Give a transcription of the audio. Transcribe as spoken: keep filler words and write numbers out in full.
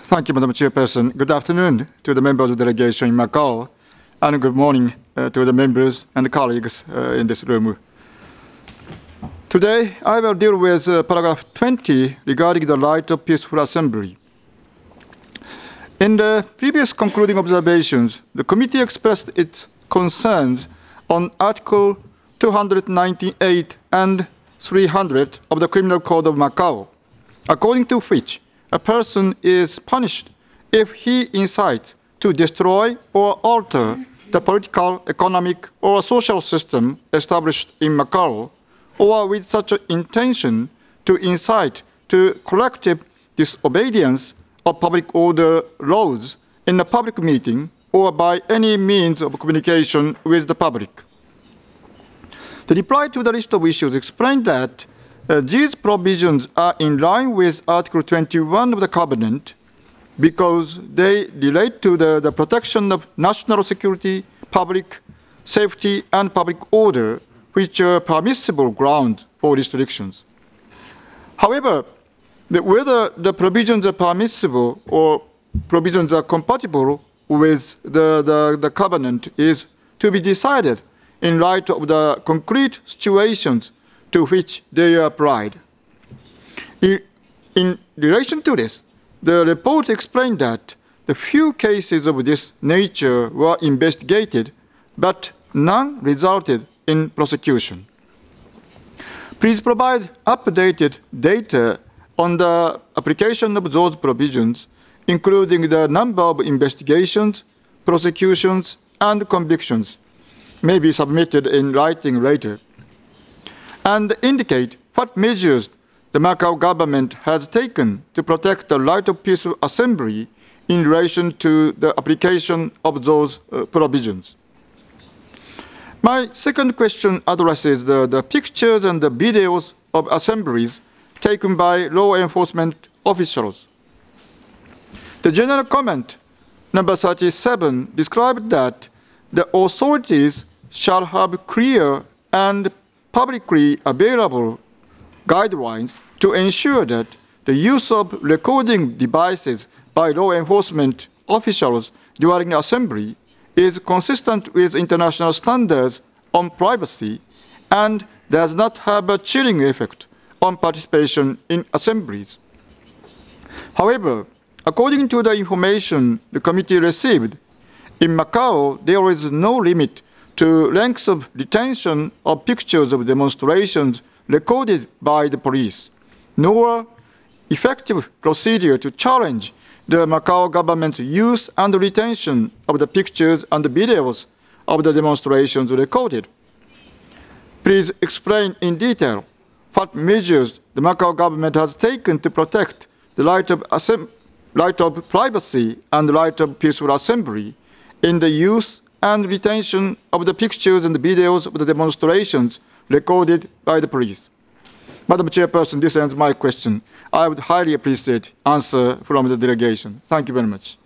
Thank you, Madam Chairperson. Good afternoon to the members of the delegation in Macau, and good morning uh, to the members and colleagues uh, in this room. Today, I will deal with uh, paragraph twenty regarding the right of peaceful assembly. In the previous concluding observations, the committee expressed its concerns on Article two hundred ninety-eight and three hundred of the Criminal Code of Macau, according to which a person is punished if he incites to destroy or alter the political, economic, or social system established in Macau, or with such an intention to incite to collective disobedience of public order laws in a public meeting or by any means of communication with the public. The reply to the list of issues explained that uh, these provisions are in line with Article twenty-one of the Covenant because they relate to the, the protection of national security, public safety, and public order, which are permissible grounds for restrictions. However, the, whether the provisions are permissible or provisions are compatible with the, the, the covenant is to be decided in light of the concrete situations to which they are applied. In, in relation to this, the report explained that the few cases of this nature were investigated, but none resulted in prosecution. Please provide updated data on the application of those provisions, including the number of investigations, prosecutions, and convictions, may be submitted in writing later, and indicate what measures the Macau government has taken to protect the right of peaceful assembly in relation to the application of those uh, provisions. My second question addresses the, the pictures and the videos of assemblies taken by law enforcement officials. The general comment, number thirty-seven, described that the authorities shall have clear and publicly available guidelines to ensure that the use of recording devices by law enforcement officials during assembly is consistent with international standards on privacy and does not have a chilling effect on participation in assemblies. However, according to the information the committee received, in Macau there is no limit to length of retention of pictures of demonstrations recorded by the police, nor effective procedure to challenge the Macau government's use and retention of the pictures and the videos of the demonstrations recorded. Please explain in detail what measures the Macau government has taken to protect the right of, right of privacy and the right of peaceful assembly in the use and retention of the pictures and the videos of the demonstrations recorded by the police. Madam Chairperson, this ends my question. I would highly appreciate answer from the delegation. Thank you very much.